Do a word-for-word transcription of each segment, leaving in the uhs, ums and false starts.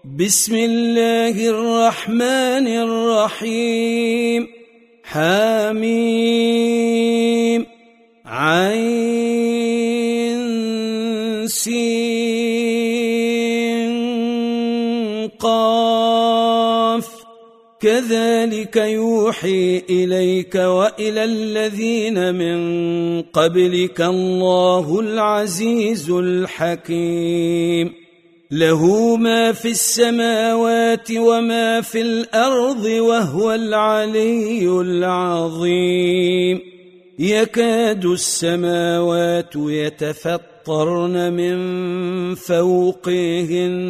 بسم الله الرحمن الرحيم حميم عين سين قاف كذلك يوحي إليك وإلى الذين من قبلك الله العزيز الحكيم له ما في السماوات وما في الأرض وهو العلي العظيم يكاد السماوات يتفطرن من فوقهن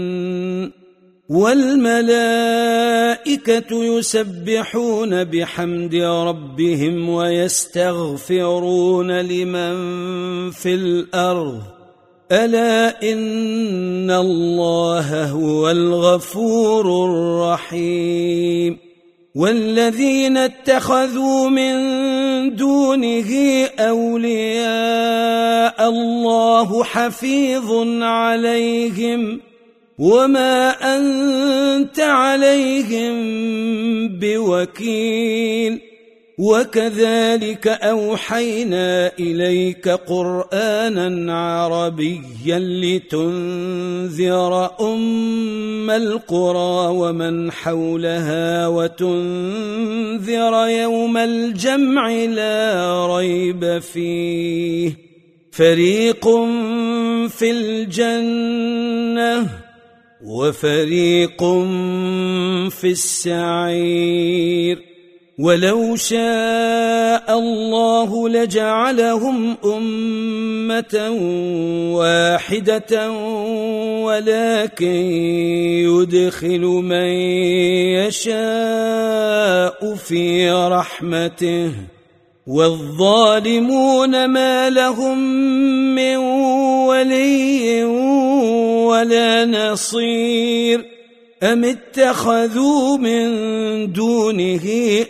والملائكة يسبحون بحمد ربهم ويستغفرون لمن في الأرض ألا إن الله هو الغفور الرحيم والذين اتخذوا من دونه أولياء الله حفيظ عليهم وما أنت عليهم بوكيل وكذلك أوحينا إليك قرآنا عربيا لتنذر أم القرى ومن حولها وتنذر يوم الجمع لا ريب فيه فريق في الجنة وفريق في السعير ولو شاء الله لجعلهم أمة واحدة ولكن يدخل من يشاء في رحمته والظالمون ما لهم من ولي ولا نصير أم اتخذوا من دونه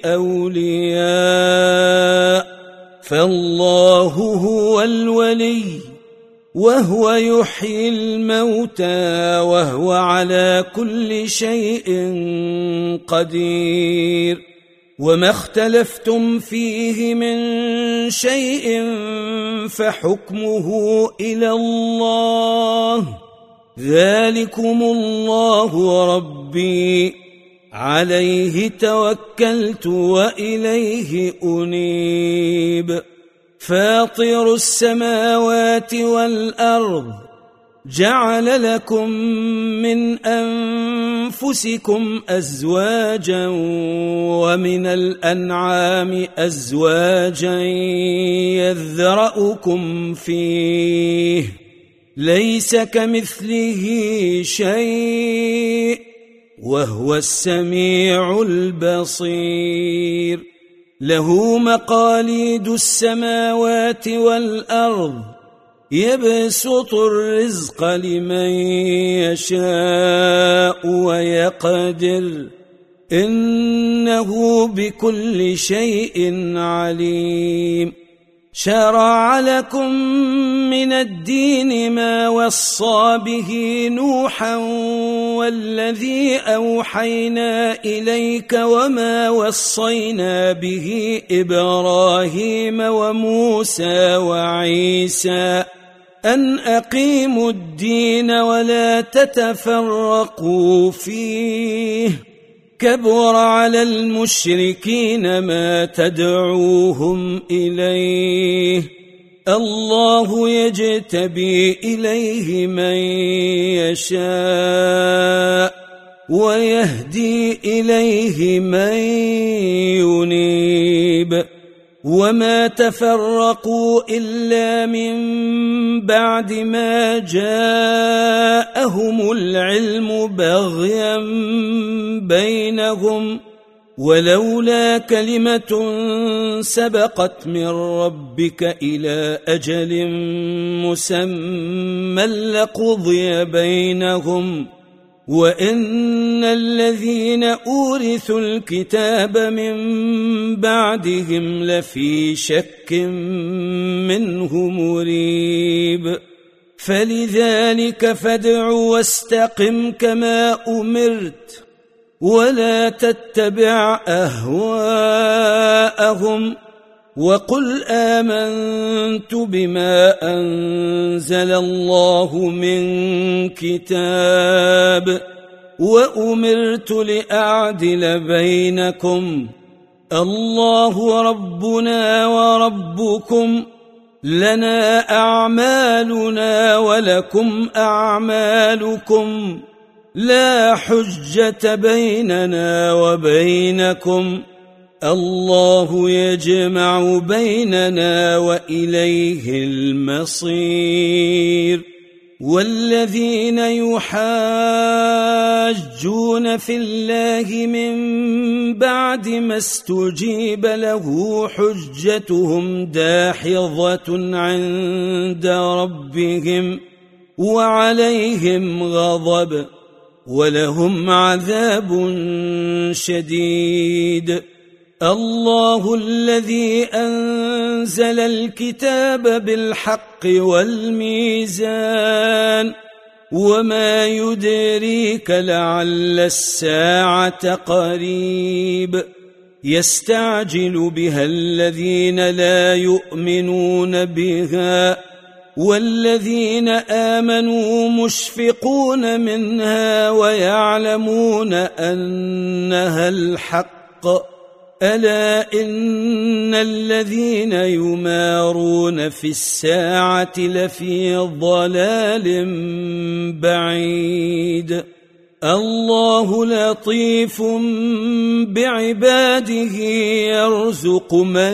أولياء فالله هو الولي وهو يحيي الموتى وهو على كل شيء قدير وما اختلفتم فيه من شيء فحكمه إلى الله ذلكم الله ربي عليه توكلت وإليه أنيب فاطر السماوات والأرض جعل لكم من أنفسكم أزواجا ومن الأنعام أزواجا يذرأكم فيه ليس كمثله شيء وهو السميع البصير له مقاليد السماوات والأرض يبسط الرزق لمن يشاء ويقدر إنه بكل شيء عليم شرع لكم من الدين ما وصى به نوحا والذي أوحينا إليك وما وصينا به إبراهيم وموسى وعيسى أن أقيموا الدين ولا تتفرقوا فيه كبر على المشركين ما تدعوهم إليه الله يجتبي إليه من يشاء ويهدي إليه من ينيب وما تفرقوا إلا من بعد ما جاءهم العلم بغيا بينهم ولولا كلمة سبقت من ربك إلى أجل مسمى لقضي بينهم وإن الذين أورثوا الكتاب من بعدهم لفي شك منه مريب فلذلك فادع واستقم كما أمرت ولا تتبع أهواءهم وقل آمنت بما أنزل الله من كتاب وأمرت لأعدل بينكم الله ربنا وربكم لنا أعمالنا ولكم أعمالكم لا حجة بيننا وبينكم الله يجمع بيننا وإليه المصير والذين يحاجون في الله من بعد ما استجيب له حجتهم داحضة عند ربهم وعليهم غضب ولهم عذاب شديد الله الذي أنزل الكتاب بالحق والميزان وما يدريك لعل الساعة قريب يستعجل بها الذين لا يؤمنون بها والذين آمنوا مشفقون منها ويعلمون أنها الحق ألا إن الذين يمارون في الساعة لفي ضلال بعيد الله لطيف بعباده يرزق من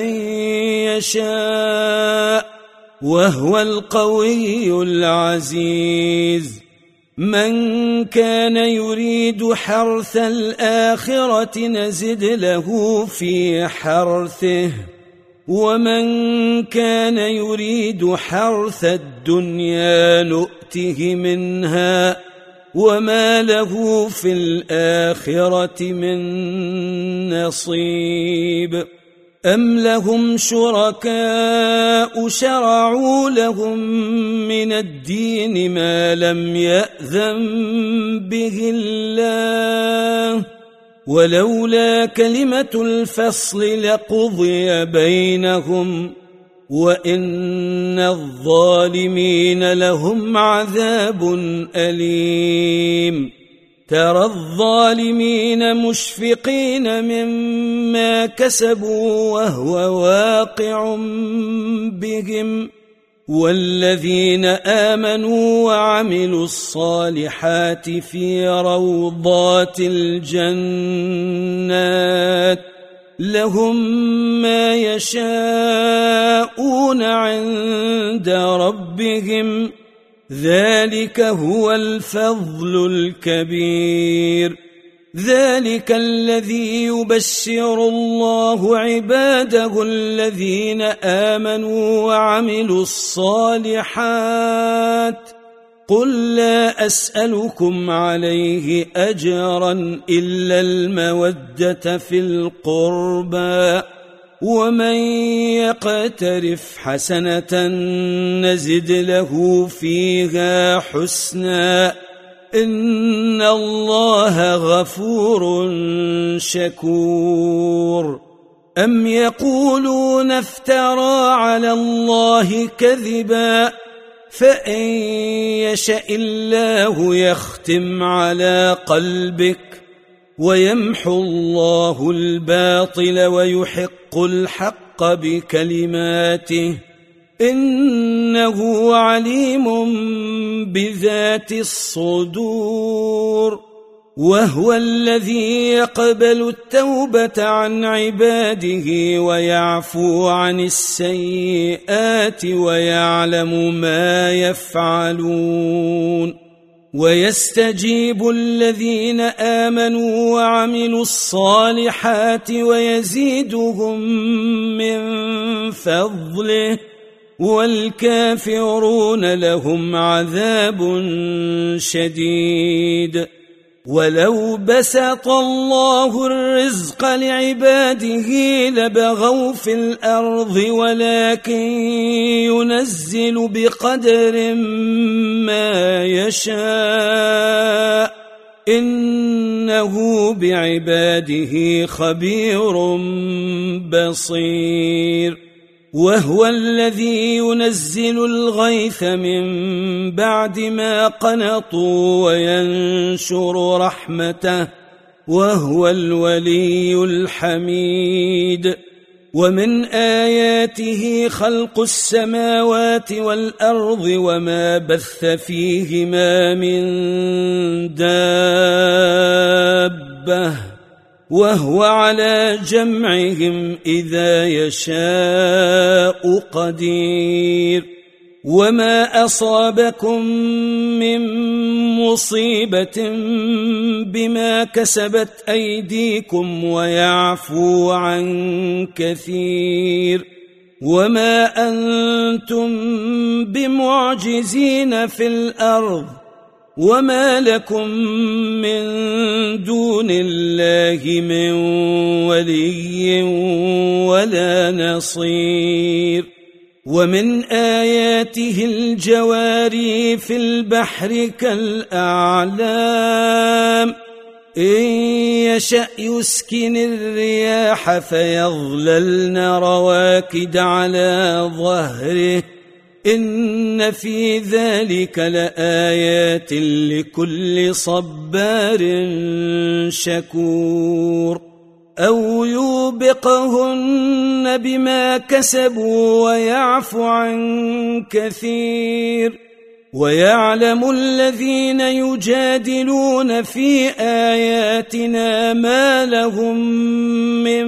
يشاء وهو القوي العزيز من كان يريد حرث الآخرة نزد له في حرثه ومن كان يريد حرث الدنيا نؤته منها وما له في الآخرة من نصيب أم لهم شركاء شرعوا لهم من الدين ما لم يأذن به الله ولولا كلمة الفصل لقضي بينهم وإن الظالمين لهم عذاب أليم ترى الظالمين مشفقين مما كسبوا وهو واقع بهم والذين آمنوا وعملوا الصالحات في روضات الجنات لهم ما يشاءون عند ربهم ذلك هو الفضل الكبير ذلك الذي يبشر الله عباده الذين آمنوا وعملوا الصالحات قل لا أسألكم عليه أجرا إلا المودة في القربى ومن يقترف حسنة نزد له فيها حسنا إن الله غفور شكور أم يقولون افترى على الله كذبا فإن يشأ الله يختم على قلبك ويمحو الله الباطل ويحق الحق بكلماته إنه عليم بذات الصدور وهو الذي يقبل التوبة عن عباده ويعفو عن السيئات ويعلم ما يفعلون ويستجيب الذين آمنوا وعملوا الصالحات ويزيدهم من فضله والكافرون لهم عذاب شديد ولو بسط الله الرزق لعباده لبغوا في الأرض ولكن ينزل بقدر ما يشاء إنه بعباده خبير بصير وهو الذي ينزل الغيث من بعد ما قنطوا وينشر رحمته وهو الولي الحميد ومن آياته خلق السماوات والأرض وما بث فيهما من دابة وهو على جمعهم إذا يشاء قدير وما أصابكم من مصيبة بما كسبت أيديكم ويعفو عن كثير وما أنتم بمعجزين في الأرض وما لكم من دون الله من ولي ولا نصير ومن آياته الجواري في البحر كالأعلام إن يشأ يسكن الرياح فيظللن رواكد على ظهره إن في ذلك لآيات لكل صبار شكور أو يوبقهن بما كسبوا ويعفو عن كثير ويعلم الذين يجادلون في آياتنا ما لهم من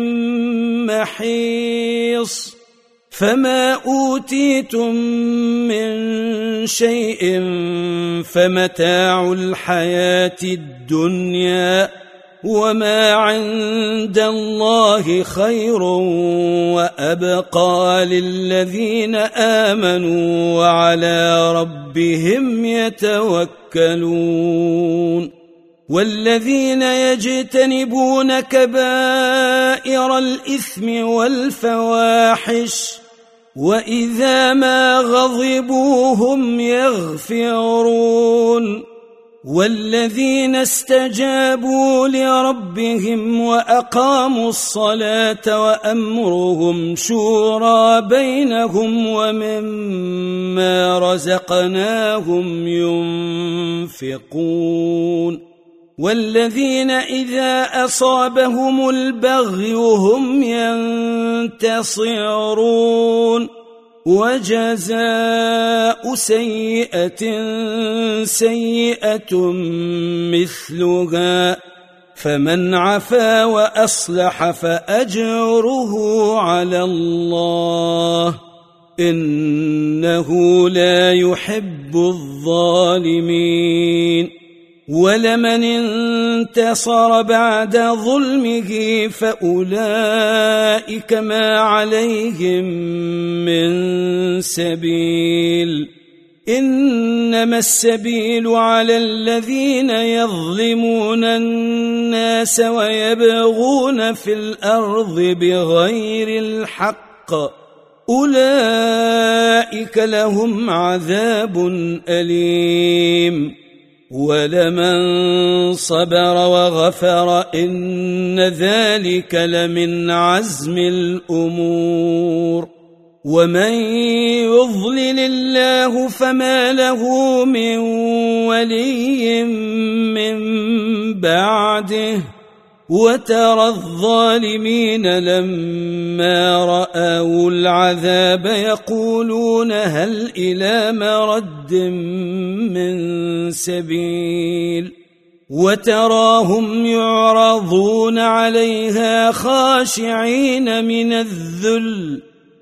محيص فما أوتيتم من شيء فمتاع الحياة الدنيا وما عند الله خير وأبقى للذين آمنوا وعلى ربهم يتوكلون والذين يجتنبون كبائر الإثم والفواحش وإذا ما غضبوا هم يغفرون والذين استجابوا لربهم وأقاموا الصلاة وأمرهم شورى بينهم ومما رزقناهم ينفقون والذين إذا أصابهم البغي هم ينتصرون وجزاء سيئة سيئة مثلها فمن عفا وأصلح فأجره على الله إنه لا يحب الظالمين ولمن انتصر بعد ظلمه فأولئك ما عليهم من سبيل إنما السبيل على الذين يظلمون الناس ويبغون في الأرض بغير الحق أولئك لهم عذاب أليم ولمن صبر وغفر إن ذلك لمن عزم الأمور ومن يضلل الله فما له من ولي من بعده وترى الظالمين لما رأوا العذاب يقولون هل إلى مرد من سبيل وتراهم يعرضون عليها خاشعين من الذل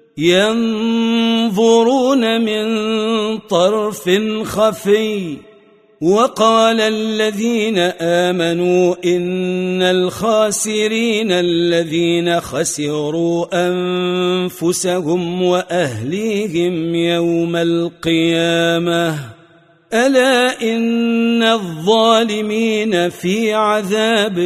ينظرون من طرف خفي وقال الذين آمنوا إن الخاسرين الذين خسروا أنفسهم وأهليهم يوم القيامة ألا إن الظالمين في عذاب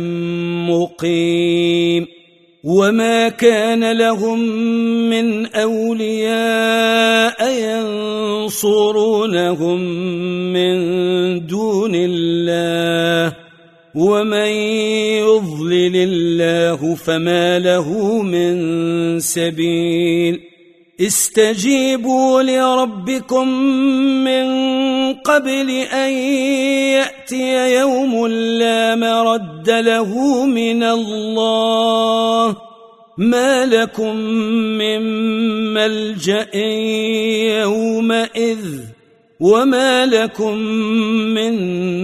مقيم وما كان لهم من أولياء ينصرونهم من دون الله ومن يضلل الله فما له من سبيل استجيبوا لربكم من قبل أن يأتي يوم لا مرد له من الله ما لكم من ملجأ يومئذ وما لكم من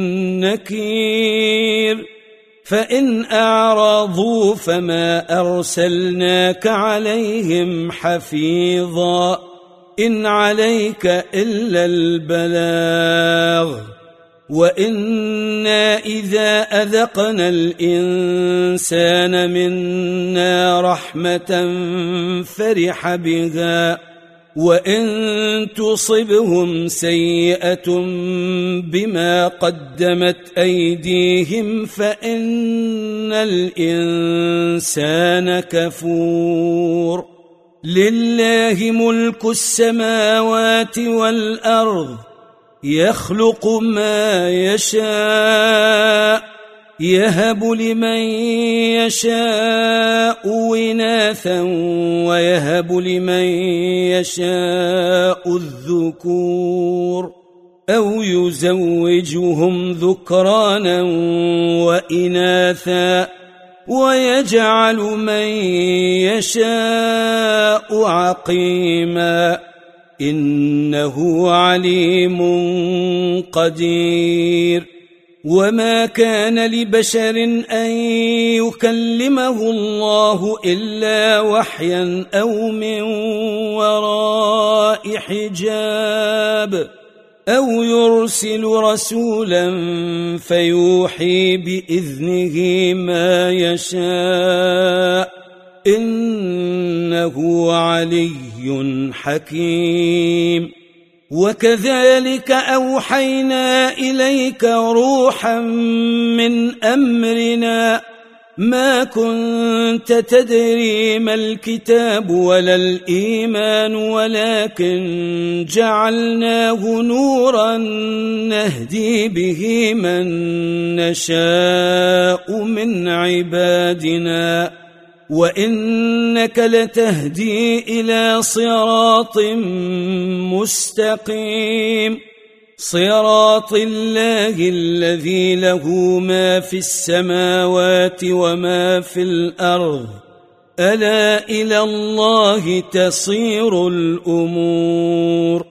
نكير فإن أعرضوا فما أرسلناك عليهم حفيظا إن عليك إلا البلاغ وإنا إذا أذقنا الإنسان منا رحمة فرح بها وإن تصبهم سيئة بما قدمت أيديهم فإن الإنسان كفور لله ملك السماوات والأرض يخلق ما يشاء يهب لمن يشاء إناثا ويهب لمن يشاء الذكور أو يزوجهم ذكرانا وإناثا ويجعل من يشاء عقيما إنه عليم قدير وما كان لبشر أن يكلمه الله إلا وحيا أو من وراء حجاب أو يرسل رسولا فيوحي بإذنه ما يشاء إنه علي حكيم وكذلك أوحينا إليك روحا من أمرنا ما كنت تدري ما الكتاب ولا الإيمان ولكن جعلناه نورا نهدي به من نشاء من عبادنا وإنك لتهدي إلى صراط مستقيم صراط الله الذي له ما في السماوات وما في الأرض ألا إلى الله تصير الأمور